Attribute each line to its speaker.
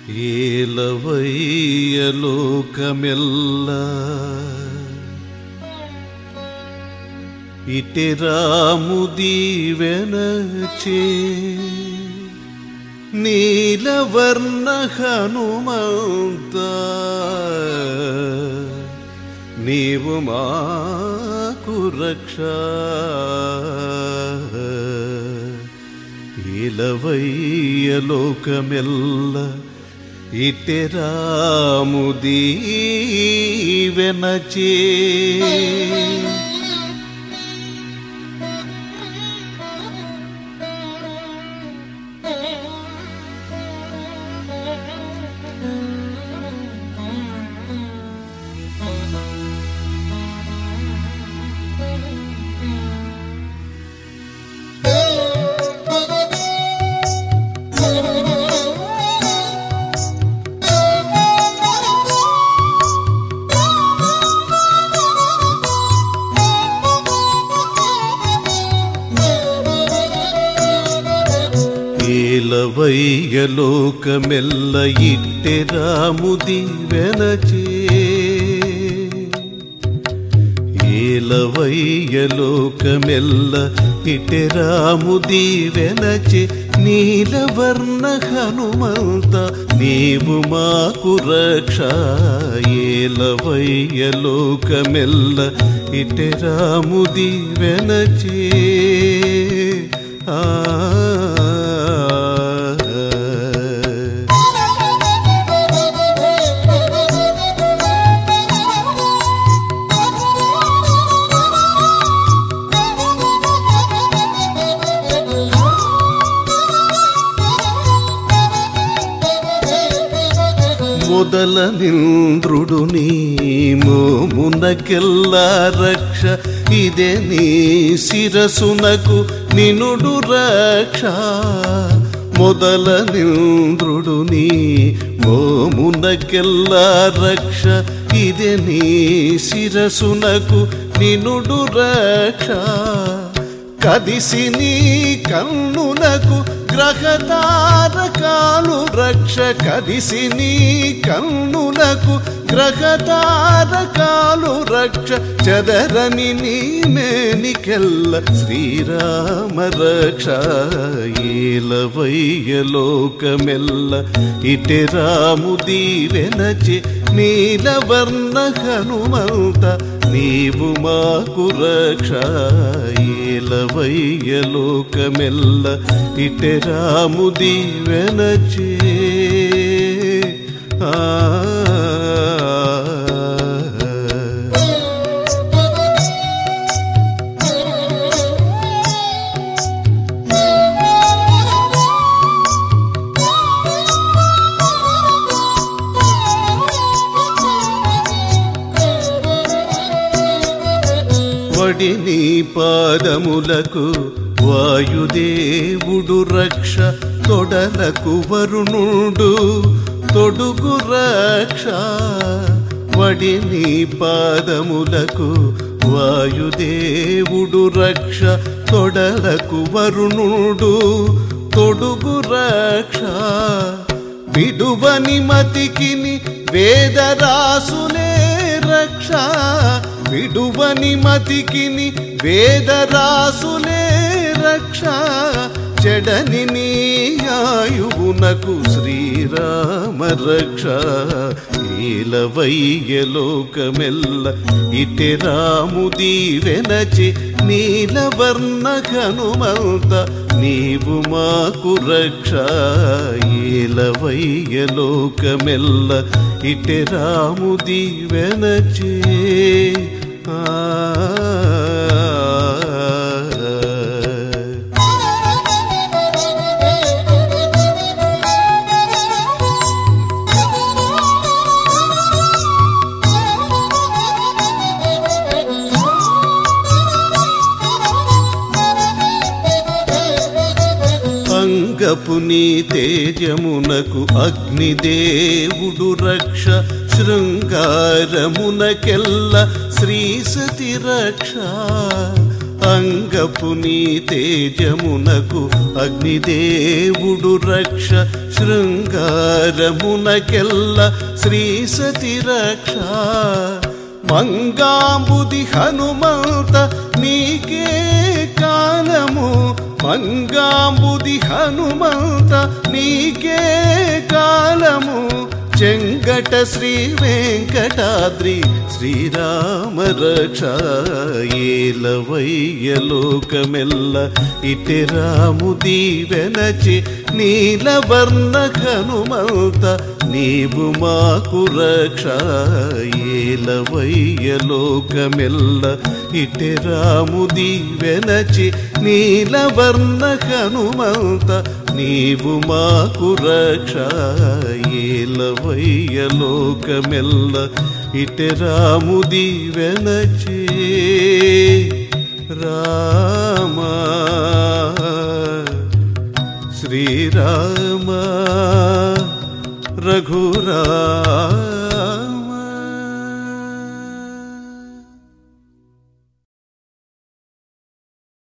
Speaker 1: ఏలవయ్య లోకమెల్ల ఇటే రాము దీవెనచే నీలవర్ణ హనుమంత నీవు మాకు రక్ష. ఏలవయ్య లోకమెల్ల ఇటే రాము దీవెనచే ఏలవయ్య లోకమెల్ల ఇట్టె రాము దీవెనచే ఏలవయ్య లోకమెల్ల ఇట్టె రాము దీవెనచే నీలవర్ణ హనుమంత నీవు మాకు రక్ష. ఏలవయ్య లోకమెల్ల ఇట్టె రాము దీవెనచే మొదల నింద్రుడు నీ మోమునకెల్లా రక్ష. ఇదే నీ శిరసునకు నినుడు రక్ష. మొదల నింద్రుడు నీ మోమునకెల్లా రక్ష. ఇదే నీ శిరసునకు నినుడు రక్ష. కదిసి నీ కన్నునకు గ్రహతారకాలు రక్ష. కదిసి నీ కన్నులకు గ్రహతారకాలు రక్ష. చదరని నీ మేనికెల్ల శ్రీరామ రక్ష. ఏలవయ్య లోకమెల్ల ఇటే రాము దీవెనచే నీలవర్ణ హనుమంత నీవు మాకు రక్ష. ఏలవయ్య లోకమెల్ల ఇటే రాము దీవెనచే వడి నీ పాదములకు వాయుదేవుడు రక్ష. తొడలకు వరుణుడు తొడుగు రక్ష. వడి నీ పాదములకు వాయుదేవుడు రక్ష. తొడలకు వరుణుడు తొడుగు రక్ష. విడువని మతికిని వేదరాసులే రక్ష. విడువని మతికిని వేదరాసులే రక్ష. చెడని నీ ఆయువునకు శ్రీరామ రక్ష. ఏలవయ్య లోకమెల్ల ఇటే రాము దీవెనచే నీలవర్ణ హనుమంత నీవు మాకు రక్ష. ఏలవయ్య లోకమెల్ల ఇటే రాము దీవెనచే అంగపు నీ తేజమునకు అగ్నిదేవుడు రక్ష. శృంగారమునకెల్ల శ్రీ సతి రక్ష. అంగపు నీ తేజమునకు అగ్నిదేవుడు రక్ష శృంగారమునకెల్ల శ్రీ సతి రక్ష మంగాంబుది హనుమంత నీకే కాలము మంగాంబుది హనుమంత నీకే కాలము చెంగట శ్రీ వెంకటాద్రి శ్రీరామ రక్ష ఏలవయ్య లోకమెల్ల ఇటె రాము దీవెనచి నీలవర్ణ హనుమంత నీవు మాకు రక్ష ఏలవయ్య లోకమెల్ల ఇటె రాము దీవెనచి నీలవర్ణ హనుమంత నీవు మాకు రక్ష ఏలవయ్య లోకమెల్ల ఇటె రాము దీవెనచి రామ శ్రీరామ రఘురామ